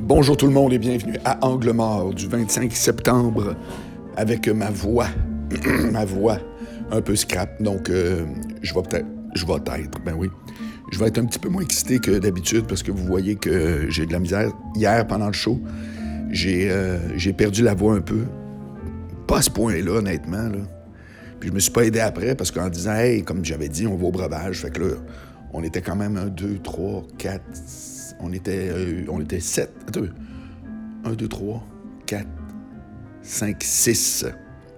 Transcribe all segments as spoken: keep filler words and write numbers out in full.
Bonjour tout le monde et bienvenue à Angle mort du vingt-cinq septembre avec ma voix, ma voix un peu scrap. Donc, euh, je vais peut-être, je vais être, ben oui, je vais être un petit peu moins excité que d'habitude parce que vous voyez que j'ai de la misère. Hier, pendant le show, j'ai, euh, j'ai perdu la voix un peu. Pas à ce point-là, honnêtement, là. Puis je me suis pas aidé après parce qu'en disant, hey, comme j'avais dit, on va au breuvage. Fait que là, on était quand même un, deux, trois, quatre... On était, euh, on était sept. Attends. Un, deux, trois, quatre, cinq, six.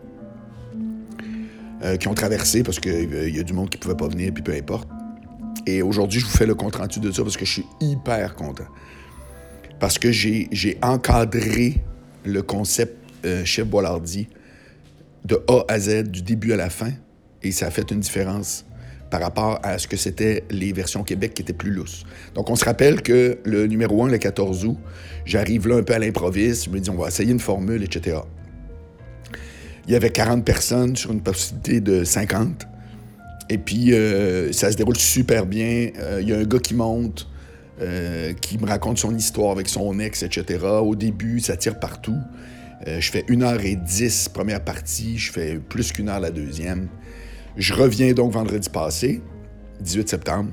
Euh, qui ont traversé parce qu'il euh, y a du monde qui ne pouvait pas venir, puis peu importe. Et aujourd'hui, je vous fais le compte-rendu de ça parce que je suis hyper content. Parce que j'ai, j'ai encadré le concept euh, Chef Boilardi de A à Z, du début à la fin. Et ça a fait une différence par rapport à ce que c'était les versions Québec qui étaient plus lousses. Donc, on se rappelle que le numéro un, le quatorze août, j'arrive là un peu à l'improviste, je me dis, on va essayer une formule, et cetera. Il y avait quarante personnes sur une possibilité de cinquante. Et puis, euh, ça se déroule super bien. Euh, il y a un gars qui monte, euh, qui me raconte son histoire avec son ex, et cetera. Au début, ça tire partout. Euh, je fais une heure et dix, première partie. Je fais plus qu'une heure la deuxième. Je reviens donc vendredi passé, dix-huit septembre.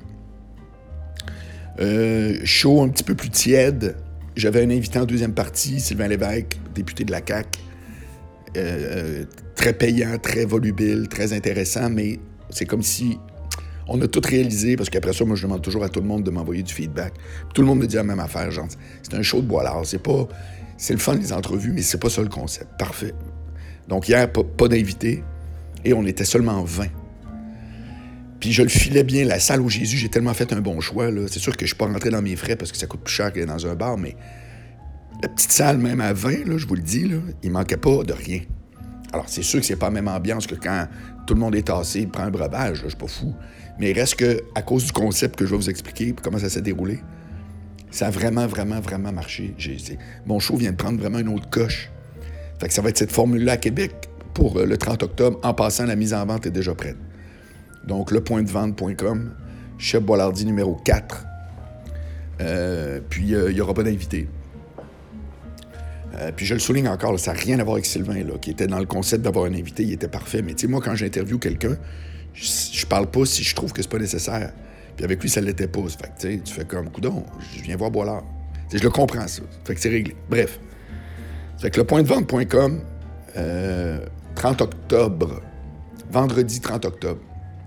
Euh, show un petit peu plus tiède. J'avais un invité en deuxième partie, Sylvain Lévesque, député de la C A Q. Euh, euh, très payant, très volubile, très intéressant, mais c'est comme si on a tout réalisé, parce qu'après ça, moi, je demande toujours à tout le monde de m'envoyer du feedback. Puis tout le monde me dit la même affaire, genre, c'est un show de Boilard. C'est pas... C'est le fun, les entrevues, mais c'est pas ça le concept. Parfait. Donc hier, pas, pas d'invité. Et on était seulement vingt. Puis je le filais bien, la salle où Jésus, j'ai tellement fait un bon choix, là. C'est sûr que je suis pas rentré dans mes frais parce que ça coûte plus cher que dans un bar, mais la petite salle, même à vingt, là, je vous le dis, là, il manquait pas de rien. Alors, c'est sûr que c'est pas la même ambiance que quand tout le monde est tassé, il prend un breuvage, là, je suis pas fou. Mais il reste que, à cause du concept que je vais vous expliquer, comment ça s'est déroulé, ça a vraiment, vraiment, vraiment marché. J'ai, mon show vient de prendre vraiment une autre coche. Fait que ça va être cette formule-là à Québec pour le trente octobre. En passant, la mise en vente est déjà prête. Donc, le point de vente point com, Chef Boilardi numéro quatre. Euh, puis, il euh, n'y aura pas d'invité. Euh, puis, je le souligne encore, là, ça n'a rien à voir avec Sylvain, là, qui était dans le concept d'avoir un invité. Il était parfait. Mais, tu sais, moi, quand j'interviewe quelqu'un, je, je parle pas si je trouve que c'est pas nécessaire. Puis, avec lui, ça l'était pas. Fait que, tu sais, tu fais comme, coudon, je viens voir Boilard. Tu sais, je le comprends, ça. Fait que c'est réglé. Bref. Fait que le point de vente point com, euh, trente octobre, vendredi trente octobre.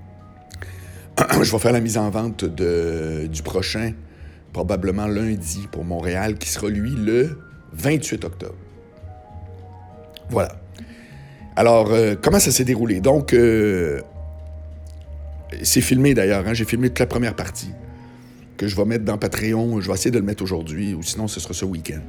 Je vais faire la mise en vente de, du prochain, probablement lundi, pour Montréal, qui sera, lui, le vingt-huit octobre. Voilà. Alors, euh, comment ça s'est déroulé? Donc, euh, c'est filmé, d'ailleurs. Hein? J'ai filmé toute la première partie, que je vais mettre dans Patreon. Je vais essayer de le mettre aujourd'hui, ou sinon, ce sera ce week-end.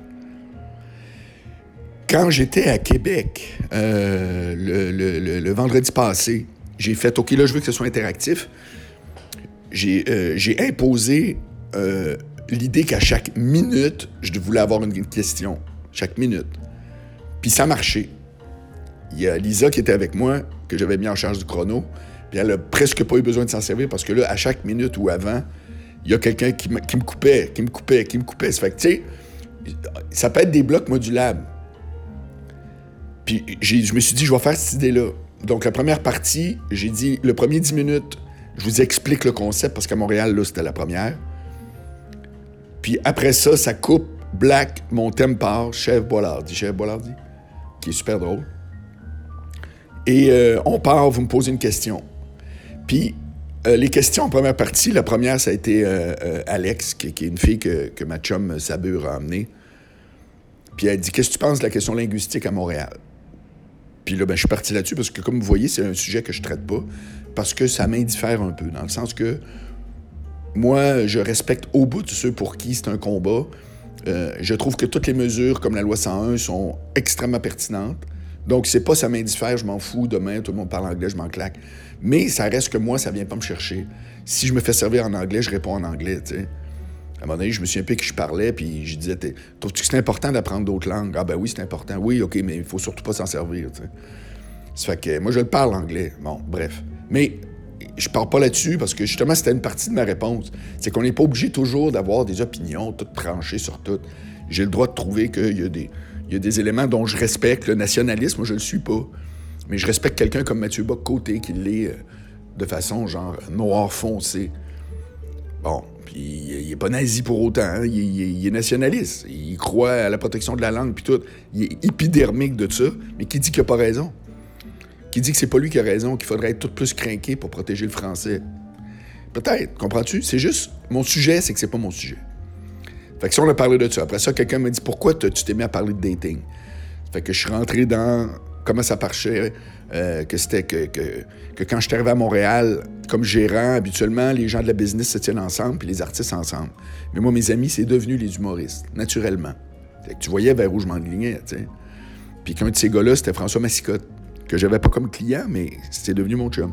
Quand j'étais à Québec, euh, le, le, le, le vendredi passé, j'ai fait, OK, là, je veux que ce soit interactif. J'ai, euh, j'ai imposé euh, l'idée qu'à chaque minute, je voulais avoir une question. Chaque minute. Puis ça marchait. Il y a Lisa qui était avec moi, que j'avais mis en charge du chrono, puis elle a presque pas eu besoin de s'en servir parce que là, à chaque minute ou avant, il y a quelqu'un qui me, qui me coupait, qui me coupait, qui me coupait. Ça fait que, tu sais, ça peut être des blocs modulables. Puis j'ai, je me suis dit, je vais faire cette idée-là. Donc, la première partie, j'ai dit, le premier dix minutes, je vous explique le concept, parce qu'à Montréal, là, c'était la première. Puis après ça, ça coupe, black, mon thème part, Chef Boilardi, Chef Boilardi, qui est super drôle. Et euh, on part, vous me posez une question. Puis, euh, les questions en première partie, la première, ça a été euh, euh, Alex, qui, qui est une fille que, que ma chum Sabure a amenée. Puis elle dit, qu'est-ce que tu penses de la question linguistique à Montréal? Puis là, ben, je suis parti là-dessus parce que, comme vous voyez, c'est un sujet que je traite pas parce que ça m'indiffère un peu, dans le sens que moi, je respecte au bout de ceux pour qui c'est un combat. Euh, je trouve que toutes les mesures, comme la loi cent un, sont extrêmement pertinentes. Donc, c'est pas ça m'indiffère, je m'en fous, demain, tout le monde parle anglais, je m'en claque. Mais ça reste que moi, ça vient pas me chercher. Si je me fais servir en anglais, je réponds en anglais, tu sais. À un moment donné, je me souviens un peu que je parlais, puis je disais, trouves-tu que c'est important d'apprendre d'autres langues? Ah ben oui, c'est important. Oui, OK, mais il faut surtout pas s'en servir, tu sais. Ça fait que moi, je le parle anglais. Bon, bref. Mais je parle pas là-dessus parce que, justement, c'était une partie de ma réponse. C'est qu'on n'est pas obligé toujours d'avoir des opinions toutes tranchées sur tout. J'ai le droit de trouver qu'il y a des, il y a des éléments dont je respecte. Le nationalisme, moi, je le suis pas. Mais je respecte quelqu'un comme Mathieu Bock-Côté, qui l'est euh, de façon, genre, noir foncé. Bon, puis il est pas nazi pour autant, hein? il, il, il est nationaliste. Il croit à la protection de la langue, puis tout. Il est épidermique de ça, mais qui dit qu'il a pas raison? Qui dit que c'est pas lui qui a raison, qu'il faudrait être tout plus crinqué pour protéger le français? Peut-être, comprends-tu? C'est juste, mon sujet, c'est que c'est pas mon sujet. Fait que si on a parlé de ça, après ça, quelqu'un m'a dit « Pourquoi tu t'es mis à parler de dating? » Fait que je suis rentré dans comment ça marchait, euh, que c'était que, que, que quand je suis arrivé à Montréal, comme gérant, habituellement, les gens de la business se tiennent ensemble, puis les artistes ensemble. Mais moi, mes amis, c'est devenu les humoristes, naturellement. Fait que tu voyais vers où je m'enlignais, tu sais. Puis qu'un de ces gars-là, c'était François Massicotte, que j'avais pas comme client, mais c'est devenu mon chum.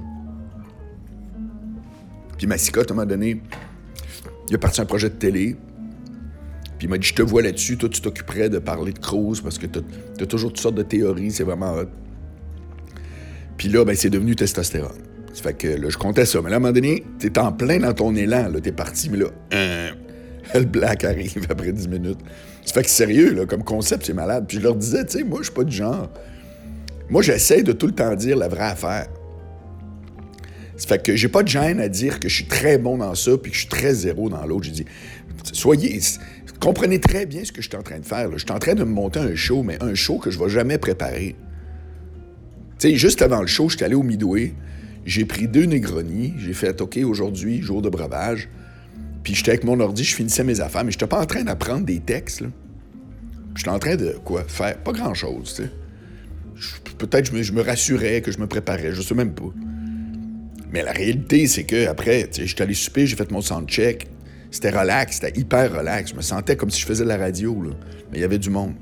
Puis Massicotte, à un moment donné, il a parti un projet de télé, puis il m'a dit « Je te vois là-dessus, toi, tu t'occuperais de parler de Cruz, parce que t'as, t'as toujours toutes sortes de théories, c'est vraiment hot. » Puis là, ben, c'est devenu testostérone. Ça fait que là, je comptais ça. Mais là, à un moment donné, t'es en plein dans ton élan, là, t'es parti, mais là, hein, le black arrive après dix minutes. Ça fait que sérieux, là, comme concept, c'est malade. Puis je leur disais, tu sais, moi, je suis pas du genre. Moi, j'essaie de tout le temps dire la vraie affaire. Ça fait que j'ai pas de gêne à dire que je suis très bon dans ça, puis que je suis très zéro dans l'autre. J'ai dit, soyez, comprenez très bien ce que je suis en train de faire. Là. Je suis en train de me monter un show, mais un show que je vais jamais préparer. Tu sais, juste avant le show, j'étais allé au Midway, j'ai pris deux Negroni, j'ai fait, OK, aujourd'hui, jour de breuvage, puis j'étais avec mon ordi, je finissais mes affaires, mais j'étais pas en train d'apprendre des textes, là. J'étais en train de, quoi, faire pas grand-chose, tu sais. Peut-être que je me, je me rassurais, que je me préparais, je sais même pas. Mais la réalité, c'est que après, tu sais, j'étais allé souper, j'ai fait mon soundcheck, c'était relax, c'était hyper relax, je me sentais comme si je faisais de la radio, là, mais il y avait du monde.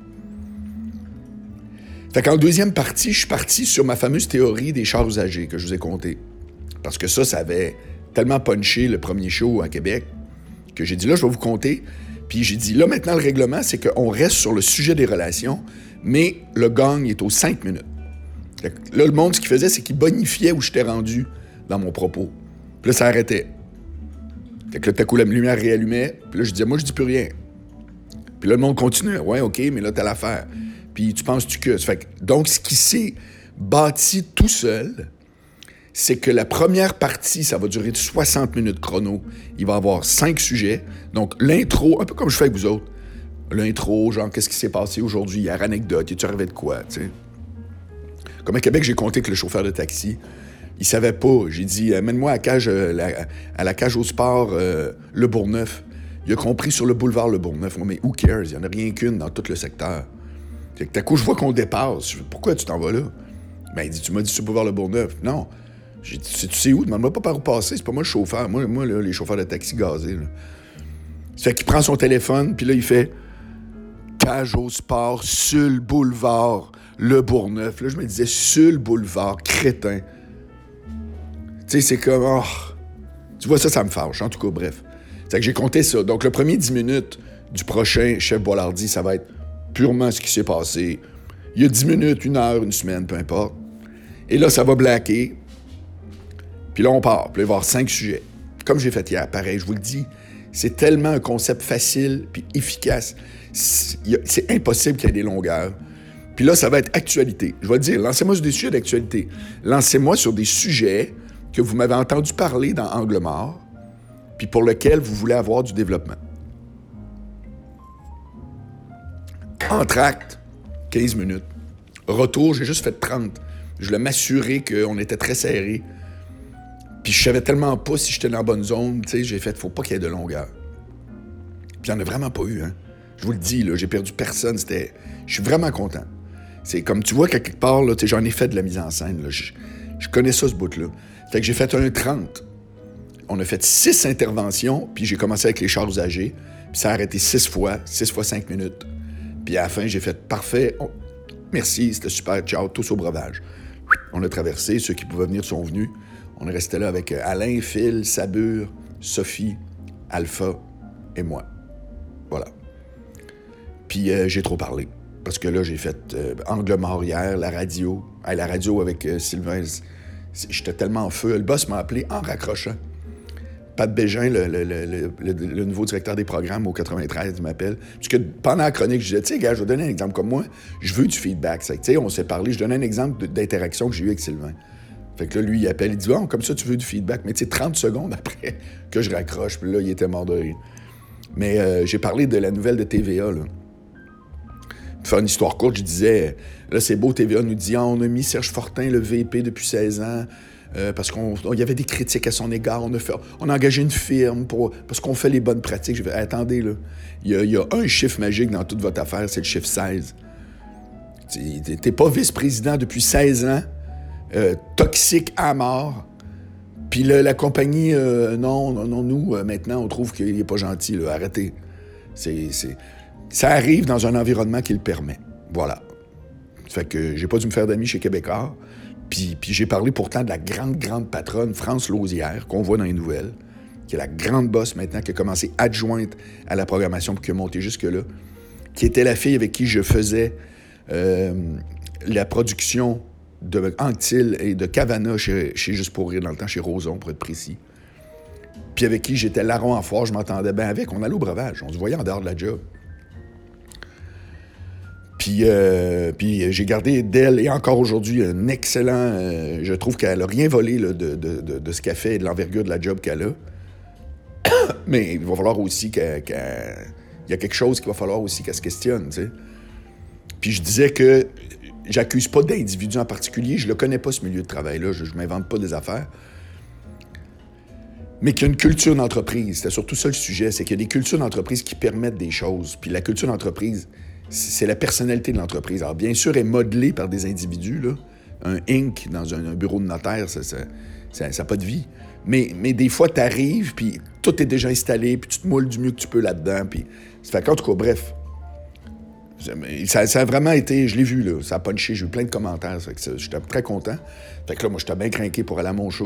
Fait qu'en deuxième partie, je suis parti sur ma fameuse théorie des chars usagés que je vous ai conté. Parce que ça, ça avait tellement punché le premier show à Québec que j'ai dit, là, je vais vous compter. Puis j'ai dit, là, maintenant, le règlement, c'est qu'on reste sur le sujet des relations, mais le gong est aux cinq minutes. Fait que là, le monde, ce qu'il faisait, c'est qu'il bonifiait où j'étais rendu dans mon propos. Puis là, ça arrêtait. Fait que là, tout à coup, la lumière réallumait. Puis là, je disais, moi, je dis plus rien. Puis là, le monde continuait. Ouais, OK, mais là, t'as l'affaire. Puis tu penses-tu que... Fait que, donc, ce qui s'est bâti tout seul, c'est que la première partie, ça va durer soixante minutes chrono. Il va y avoir cinq sujets. Donc, l'intro, un peu comme je fais avec vous autres. L'intro, genre, qu'est-ce qui s'est passé aujourd'hui, hier, anecdote, es-tu arrivé de quoi, tu sais? Comme à Québec, j'ai compté que le chauffeur de taxi, il savait pas. J'ai dit, amène-moi à, cage, euh, la, à la cage au sport euh, Le Bourgneuf. Il a compris sur le boulevard Le Bourgneuf. Moi, mais who cares? Il n'y en a rien qu'une dans tout le secteur. Fait que d'un coup, je vois qu'on dépasse. Je fais, pourquoi tu t'en vas là? Ben, il dit, tu m'as dit sur le boulevard Le Bourgneuf. Non. J'ai dit, tu sais où? Demande-moi pas par où passer. C'est pas moi le chauffeur. Moi, moi là, les chauffeurs de taxi gazés, là. Ça fait qu'il prend son téléphone, puis là, il fait cage au sport sur le boulevard Le Bourgneuf. Là, je me disais, sur le boulevard, crétin. Tu sais, c'est comme, oh. Tu vois, ça, ça me fâche. En tout cas, bref. C'est que j'ai compté ça. Donc, le premier dix minutes du prochain Chef Boilardi, ça va être purement ce qui s'est passé. Il y a dix minutes, une heure, une semaine, peu importe. Et là, ça va blacker. Puis là, on part. Puis là, il va y avoir cinq sujets. Comme j'ai fait hier, pareil, je vous le dis, c'est tellement un concept facile puis efficace. C'est, c'est impossible qu'il y ait des longueurs. Puis là, ça va être actualité. Je vais le dire, lancez-moi sur des sujets d'actualité. Lancez-moi sur des sujets que vous m'avez entendu parler dans Angle mort, puis pour lesquels vous voulez avoir du développement. Entracte, quinze minutes. Retour, j'ai juste fait trente. Je voulais m'assurer qu'on était très serré. Puis je savais tellement pas si j'étais dans la bonne zone, tu sais, j'ai fait, faut pas qu'il y ait de longueur. Puis il n'y en a vraiment pas eu, hein. Je vous le dis, là, j'ai perdu personne, c'était... Je suis vraiment content. C'est comme, tu vois qu'à quelque part, là, tu sais, j'en ai fait de la mise en scène, là. Je, je connais ça, ce bout-là. Fait que j'ai fait un trente. On a fait six interventions, puis j'ai commencé avec les chars usagés, puis ça a arrêté six fois, six fois cinq minutes. Puis à la fin, j'ai fait « Parfait, on... merci, c'était super, ciao, tous au breuvage. » On a traversé, ceux qui pouvaient venir sont venus. On est resté là avec Alain, Phil, Sabur, Sophie, Alpha et moi. Voilà. Puis euh, j'ai trop parlé. Parce que là, j'ai fait euh, Angle mort hier, la radio. Hey, la radio avec euh, Sylvain, j'étais tellement en feu. Le boss m'a appelé en raccrochant. Pat Bégin, le, le, le, le, le nouveau directeur des programmes au quatre-vingt-treize, il m'appelle. Puisque pendant la chronique, je disais, tu sais, gars, je vais donner un exemple comme moi, je veux du feedback. Tu sais, on s'est parlé, je donnais un exemple d'interaction que j'ai eu avec Sylvain. Fait que là, lui, il appelle, il dit, bon, comme ça, tu veux du feedback. Mais tu sais, trente secondes après que je raccroche, puis là, il était mort de rire. Mais euh, j'ai parlé de la nouvelle de T V A, là. Pour faire une histoire courte, je disais, là, c'est beau, T V A nous dit, ah, on a mis Serge Fortin, le V P, depuis seize ans, euh, parce qu'il y avait des critiques à son égard. On a, fait, on a engagé une firme pour, parce qu'on fait les bonnes pratiques. Je vais, attendez, là, il y, a, il y a un chiffre magique dans toute votre affaire, c'est le chiffre seize. T'es, t'es pas vice-président depuis seize ans, euh, toxique à mort. Puis la, la compagnie, euh, non, non, non, nous, euh, maintenant, on trouve qu'il est pas gentil, là, arrêtez. C'est, c'est... Ça arrive dans un environnement qui le permet. Voilà. Fait que j'ai pas dû me faire d'amis chez Québécois. Puis, puis j'ai parlé pourtant de la grande, grande patronne, France Lausière, qu'on voit dans les nouvelles, qui est la grande boss maintenant, qui a commencé adjointe à la programmation, puis qui a monté jusque-là, qui était la fille avec qui je faisais euh, la production de Anctil et de Cavana chez, chez Juste pour rire dans le temps, chez Roson, pour être précis. Puis avec qui j'étais larron en foire, je m'entendais bien avec. On allait au breuvage, on se voyait en dehors de la job. Puis, euh, puis j'ai gardé d'elle, et encore aujourd'hui, un excellent... Euh, je trouve qu'elle n'a rien volé là, de, de, de, de ce qu'elle fait et de l'envergure de la job qu'elle a. Mais il va falloir aussi qu'elle... qu'elle il y a quelque chose qu'il va falloir aussi qu'elle se questionne, tu sais. Puis je disais que j'accuse pas d'individus en particulier, je le connais pas, ce milieu de travail-là, je, je m'invente pas des affaires. Mais qu'il y a une culture d'entreprise, c'était surtout ça le sujet, c'est qu'il y a des cultures d'entreprise qui permettent des choses. Puis la culture d'entreprise, c'est la personnalité de l'entreprise. Alors bien sûr, elle est modelée par des individus, là. Un Inc dans un, un bureau de notaire, ça n'a pas de vie. Mais, mais des fois, tu arrives, puis tout est déjà installé, puis tu te moules du mieux que tu peux là-dedans. Puis ça fait qu'en tout cas, bref, ça, ça a vraiment été, je l'ai vu, là, ça a punché, j'ai eu plein de commentaires, ça fait que j'étais très content. Fait que là, moi, j'étais bien craqué pour aller à mon show.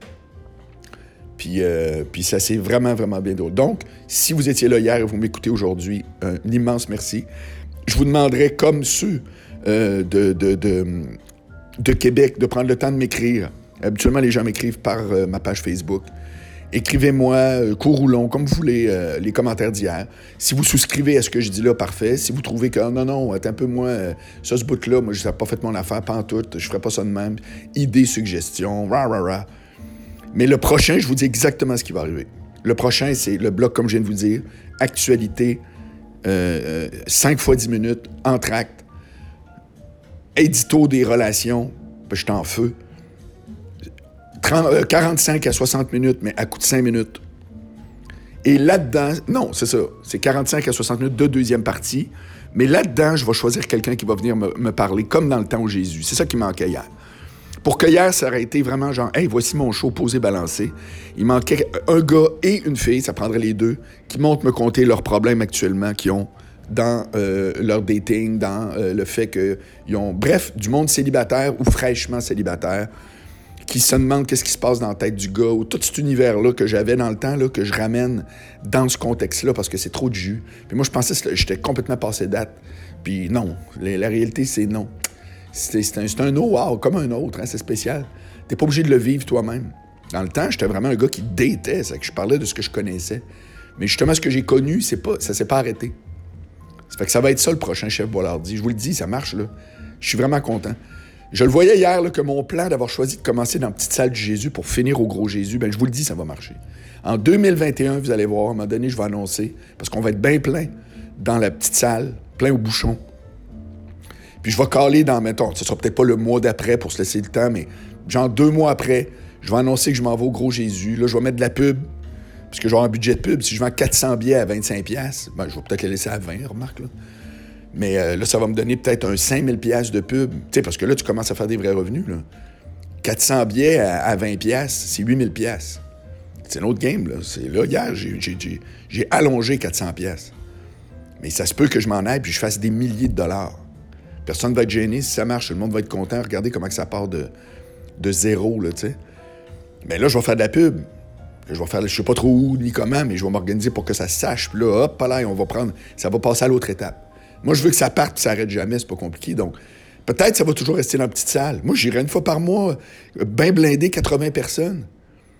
Puis, euh, puis ça s'est vraiment, vraiment bien drôle. Donc, si vous étiez là hier et vous m'écoutez aujourd'hui, un immense merci. Je vous demanderais, comme ceux euh, de, de, de, de Québec, de prendre le temps de m'écrire. Habituellement, les gens m'écrivent par euh, ma page Facebook. Écrivez-moi, euh, court ou long, comme vous voulez, euh, les commentaires d'hier. Si vous souscrivez à ce que je dis là, parfait. Si vous trouvez que, oh, non, non, attends un peu, moi, euh, ça, ce bout-là, moi, je n'ai pas fait mon affaire, pas en tout, je ferais pas ça de même. Idées, suggestions, rah, rah, rah. Mais le prochain, je vous dis exactement ce qui va arriver. Le prochain, c'est le bloc, comme je viens de vous dire, actualité, euh, cinq fois dix minutes, entracte, édito des relations, ben, je suis en feu. trente, euh, quarante-cinq à soixante minutes, mais à coup de cinq minutes. Et là-dedans, non, c'est ça, c'est quarante-cinq à soixante minutes de deuxième partie, mais là-dedans, je vais choisir quelqu'un qui va venir me, me parler, comme dans le temps où Jésus. C'est ça qui manquait hier. Pour que hier, ça aurait été vraiment genre, « Hey, voici mon show, posé, balancé ». Il manquait un gars et une fille, ça prendrait les deux, qui montent me conter leurs problèmes actuellement qu'ils ont dans euh, leur dating, dans euh, le fait qu'ils ont... Bref, du monde célibataire ou fraîchement célibataire, qui se demandent qu'est-ce qui se passe dans la tête du gars, ou tout cet univers-là que j'avais dans le temps, là, que je ramène dans ce contexte-là, parce que c'est trop de jus. Puis moi, je pensais que j'étais complètement passé date. Puis non, la, la réalité, c'est non. C'est, c'est un, c'est un know-how comme un autre, hein, c'est spécial. T'es pas obligé de le vivre toi-même. Dans le temps, j'étais vraiment un gars qui datait, ça, que je parlais de ce que je connaissais. Mais justement, ce que j'ai connu, c'est pas, ça s'est pas arrêté. Ça fait que ça va être ça le prochain Chef Boilardi. Je vous le dis, ça marche, là. Je suis vraiment content. Je le voyais hier, là, que mon plan d'avoir choisi de commencer dans la petite salle du Jésus pour finir au gros Jésus, ben je vous le dis, ça va marcher. En deux mille vingt et un, vous allez voir, à un moment donné, je vais annoncer, parce qu'on va être bien plein dans la petite salle, plein au bouchon. Puis je vais caler dans, mettons, ce sera peut-être pas le mois d'après pour se laisser le temps, mais genre deux mois après, je vais annoncer que je m'en vais au gros Jésus. Là, je vais mettre de la pub, parce que je vais avoir un budget de pub. Si je vends quatre cents billets à vingt-cinq piastres, ben, je vais peut-être les laisser à vingt, remarque, là. Mais euh, là, ça va me donner peut-être un cinq mille piastres de pub. Tu sais, parce que là, tu commences à faire des vrais revenus, là. quatre cents billets à, à vingt piastres, c'est huit mille piastres. C'est un autre game, là. C'est, là, hier, j'ai, j'ai, j'ai, j'ai allongé quatre cents piastres. Mais ça se peut que je m'en aille puis je fasse des milliers de dollars. Personne ne va être gêné. Si ça marche, le monde va être content. Regardez comment que ça part de, de zéro, là, tu sais. Mais là, je vais faire de la pub. Je vais faire, je sais pas trop où ni comment, mais je vais m'organiser pour que ça se sache. Puis là, hop, là, on va prendre... Ça va passer à l'autre étape. Moi, je veux que ça parte et ça s'arrête jamais. C'est pas compliqué. Donc, peut-être ça va toujours rester dans la petite salle. Moi, j'irai une fois par mois, bien blindé, quatre-vingts personnes.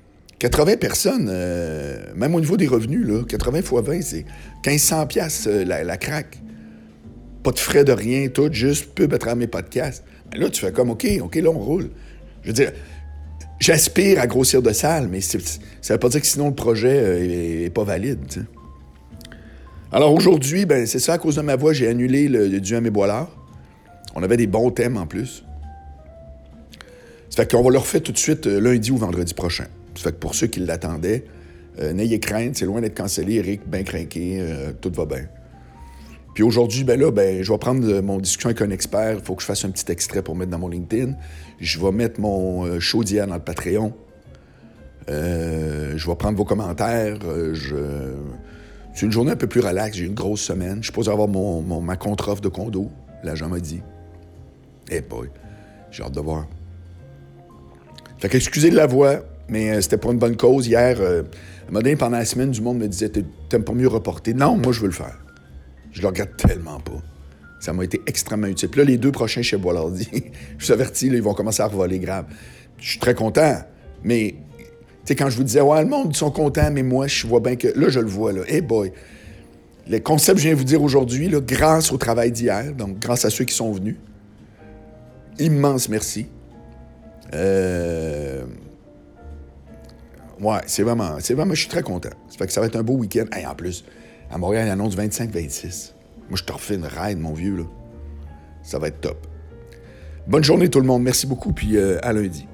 quatre-vingts personnes, euh, même au niveau des revenus, là, quatre-vingts fois vingt, c'est quinze cents piastres euh, la, la craque. Pas de frais de rien, tout, juste pub à travers mes podcasts. Mais là, tu fais comme, OK, OK, là, on roule. Je veux dire, j'aspire à grossir de salle, mais c'est, ça veut pas dire que sinon le projet euh, est, est pas valide, tu sais. Alors aujourd'hui, ben c'est ça, à cause de ma voix, j'ai annulé le, le duo à mes boilards. On avait des bons thèmes en plus. Ça fait qu'on va le refaire tout de suite euh, lundi ou vendredi prochain. Ça fait que pour ceux qui l'attendaient, euh, n'ayez crainte, c'est loin d'être cancellé. Eric, bien craqué, euh, tout va bien. Puis aujourd'hui, ben là, ben, je vais prendre euh, mon discussion avec un expert. Il faut que je fasse un petit extrait pour mettre dans mon LinkedIn. Je vais mettre mon euh, show d'hier dans le Patreon. Euh, je vais prendre vos commentaires. Euh, je... C'est une journée un peu plus relaxe. J'ai une grosse semaine. Je suis supposé avoir mon, mon, ma contre-offre de condo. L'agent m'a dit. Eh hey boy, j'ai hâte de voir. Fait qu'excusez de la voix, mais euh, c'était pour une bonne cause. Hier, euh, à un moment donné, pendant la semaine, du monde me disait « T'aimes pas mieux reporter? » Non, moi, je veux le faire. Je le regrette tellement pas. Ça m'a été extrêmement utile. Puis là, les deux prochains chez Boilardi, je suis averti, là, ils vont commencer à revoler grave. Je suis très content, mais tu sais, quand je vous disais « Ouais, le monde, ils sont contents, mais moi, je vois bien que... » Là, je le vois, là. « Hey boy! » Le concept que je viens de vous dire aujourd'hui, là, grâce au travail d'hier, donc grâce à ceux qui sont venus, immense merci. Euh... Ouais, c'est vraiment, c'est vraiment, je suis très content. Ça fait que ça va être un beau week-end. Hey, en plus, à Montréal, il annonce vingt-cinq vingt-six. Moi, je te refais une ride, mon vieux, là. Ça va être top. Bonne journée, tout le monde. Merci beaucoup, puis euh, à lundi.